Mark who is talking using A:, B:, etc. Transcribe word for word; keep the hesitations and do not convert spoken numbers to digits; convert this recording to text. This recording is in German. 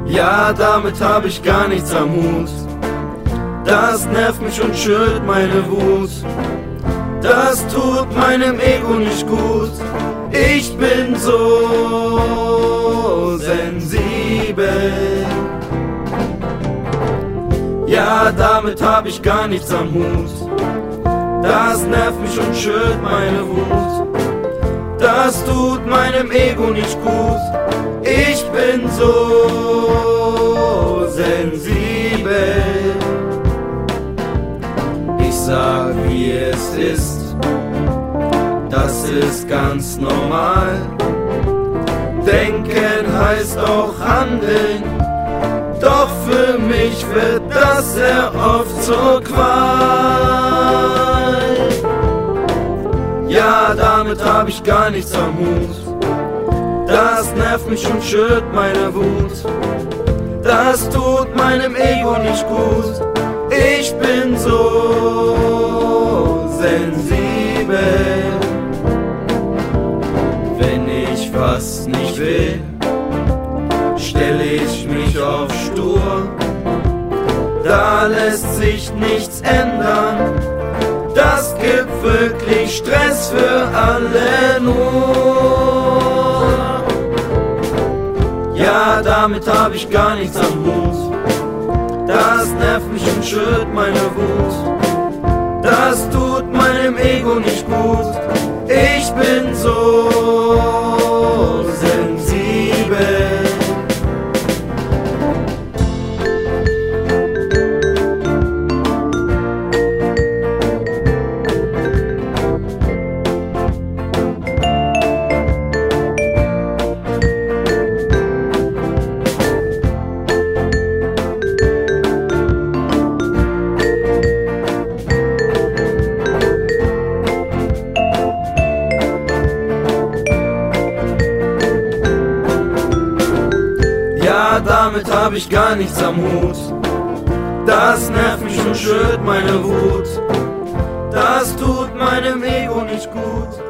A: Ja, damit hab ich gar nichts am Hut. Das nervt mich und schürt meine Wut. Das tut meinem Ego nicht gut. Ich bin so sensibel. Ja, damit hab ich gar nichts am Hut. Das nervt mich und schürt meine Wut. Das tut meinem Ego nicht gut. Ich bin so sensibel. Ich sag, wie es ist, das ist ganz normal. Denken heißt auch handeln, doch für mich wird das sehr oft zur Qual. Ja, damit hab ich gar nichts am Hut. Das nervt mich und schürt meine Wut. Das tut meinem Ego nicht gut. Ich bin so sensibel. Wenn ich was nicht will, stell ich mich auf stur. Da lässt sich nichts ändern. Das gibt wirklich Stress für alle nur. Ja, damit hab ich gar nichts am Hut. Das nervt mich und schürt meine Wut. Das tut meinem Ego nicht gut. Ich bin so sensibel. Ja, damit hab ich gar nichts am Hut. Das nervt mich und schürt meine Wut. Das tut meinem Ego nicht gut.